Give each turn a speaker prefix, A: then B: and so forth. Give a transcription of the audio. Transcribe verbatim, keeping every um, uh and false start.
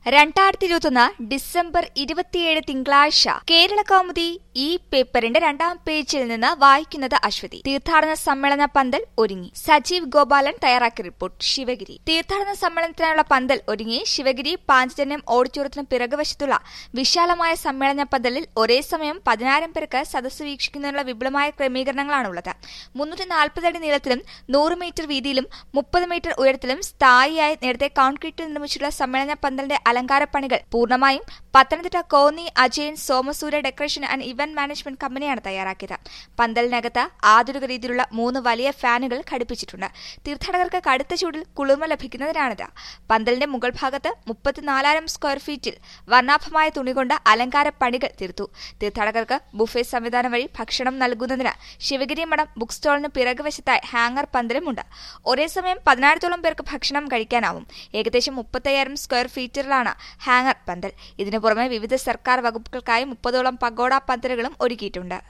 A: രണ്ടായിരത്തി ഇരുപത്തൊന്ന് ഡിസംബർ ഇരുപത്തിയേഴ് തിങ്കളാഴ്ച കേരളകൗമുദി ഈ പേപ്പറിന്റെ രണ്ടാം പേജിൽ നിന്ന് വായിക്കുന്നത് അശ്വതി. തീർത്ഥാടന സമ്മേളന പന്തൽ ഒരുങ്ങി. സജീവ് ഗോപാലൻ തയ്യാറാക്കിയ റിപ്പോർട്ട്. ശിവഗിരി തീർത്ഥാടന സമ്മേളനത്തിനായുള്ള പന്തൽ ഒരുങ്ങി. ശിവഗിരി പാഞ്ചജന്യം ഓഡിറ്റോറിയത്തിന് പിറകുവശത്തുള്ള വിശാലമായ സമ്മേളന പന്തലിൽ ഒരേ സമയം പതിനായിരം പേർക്ക് സദസ്സ് വീക്ഷിക്കുന്നതിനുള്ള വിപുലമായ ക്രമീകരണങ്ങളാണുള്ളത്. മുന്നൂറ്റി നാൽപ്പത് അടി നീളത്തിലും നൂറ് മീറ്റർ വീതിയിലും മുപ്പത് മീറ്റർ ഉയരത്തിലും സ്ഥായിയായി നേരത്തെ കോൺക്രീറ്റിൽ നിർമ്മിച്ചിട്ടുള്ള സമ്മേളന പന്തലിന്റെ അലങ്കാരപ്പണികൾ പൂർണ്ണമായും Pathanamthitta Konni Ajayan Somasurya decoration and event management കമ്പനിയാണ് തയ്യാറാക്കിയത്. പന്തലിനകത്ത് ആധുനിക രീതിയിലുള്ള മൂന്ന് വലിയ ഫാനുകൾ ഘടിപ്പിച്ചിട്ടുണ്ട്. തീർത്ഥാടകർക്ക് കടുത്ത ചൂടിൽ കുളിർമ ലഭിക്കുന്നതിനാണിത്. പന്തലിന്റെ മുകൾ ഭാഗത്ത് മുപ്പത്തിനാലായിരം സ്ക്വയർ ഫീറ്റിൽ വർണ്ണാഭമായ തുണികൊണ്ട് അലങ്കാര പണികൾ തീർത്തു. തീർത്ഥാടകർക്ക് ബുഫേ സംവിധാനം വഴി ഭക്ഷണം നൽകുന്നതിന് ശിവഗിരി മഠം ബുക്ക് സ്റ്റോളിന് പിറകുവശത്തായി ഹാങ്ങർ പന്തലുമുണ്ട്. ഒരേ സമയം പതിനായിരത്തോളം പേർക്ക് ഭക്ഷണം കഴിക്കാനാവും. ഏകദേശം മുപ്പത്തയ്യായിരം സ്ക്വയർ ഫീറ്ററിലാണ് ഹാങ്ങർ പന്തൽ. ഇതിനു പുറമെ വിവിധ സർക്കാർ വകുപ്പുകൾക്കായി മുപ്പതോളം പഗോഡ പന്തലുകളും ഒരുക്കിയിട്ടുണ്ട്.